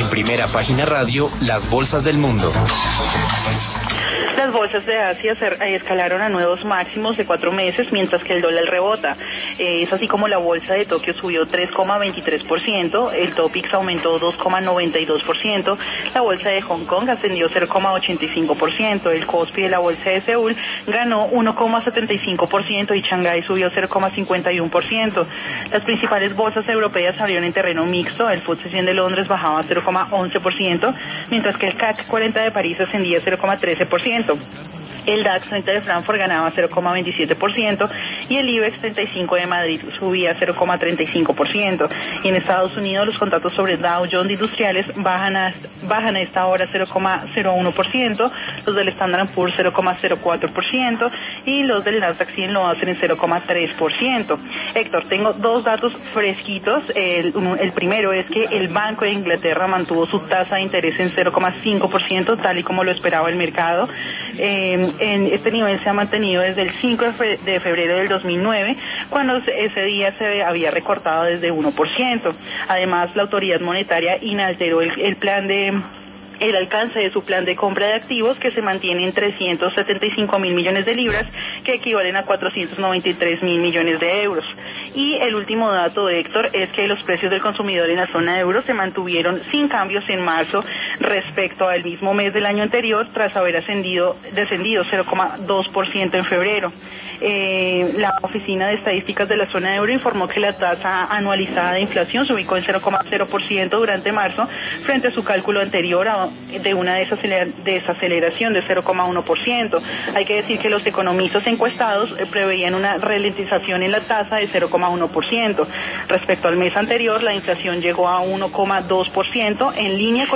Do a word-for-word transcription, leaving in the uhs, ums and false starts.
En Primera Página Radio, las bolsas del mundo. Las bolsas de Asia se escalaron a nuevos máximos de cuatro meses, mientras que el dólar rebota. Eh, es así como la bolsa de Tokio subió tres coma veintitrés por ciento, el Topix aumentó dos coma noventa y dos por ciento, la bolsa de Hong Kong ascendió cero coma ochenta y cinco por ciento, el Kospi de la bolsa de Seúl ganó uno coma setenta y cinco por ciento y Shanghái subió cero coma cincuenta y uno por ciento. Las principales bolsas europeas salieron en terreno mixto, el F T S E cien de Londres bajaba cero coma once por ciento, mientras que el C A C cuarenta de París ascendía cero coma trece por ciento. El DAX treinta de Frankfurt ganaba cero coma veintisiete por ciento y el IBEX treinta y cinco de Madrid subía cero coma treinta y cinco por ciento. Y en Estados Unidos los contratos sobre Dow Jones Industriales bajan a, bajan a esta hora cero coma cero uno por ciento, los del Standard and Poor's cero coma cero cuatro por ciento y los del Nasdaq cien lo hacen en cero coma tres por ciento. Héctor, tengo dos datos fresquitos. El, el primero es que el Banco de Inglaterra mantuvo su tasa de interés en cero coma cinco por ciento, tal y como lo esperaba el mercado. Eh, En este nivel se ha mantenido desde el cinco de febrero del dos mil nueve, cuando ese día se había recortado desde uno por ciento. Además, la autoridad monetaria inalteró el, el plan de... el alcance de su plan de compra de activos, que se mantiene en trescientos setenta y cinco mil millones de libras, que equivalen a cuatrocientos noventa y tres mil millones de euros. Y el último dato, Héctor, es que los precios del consumidor en la zona euro se mantuvieron sin cambios en marzo respecto al mismo mes del año anterior, tras haber ascendido, descendido cero coma dos por ciento en febrero. Eh, la Oficina de Estadísticas de la zona euro informó que la tasa anualizada de inflación se ubicó en cero coma cero por ciento durante marzo, frente a su cálculo anterior a de una desaceleración de cero coma uno por ciento. Hay que decir que los economistas encuestados preveían una ralentización en la tasa de cero coma uno por ciento. Respecto al mes anterior, la inflación llegó a uno coma dos por ciento, en línea con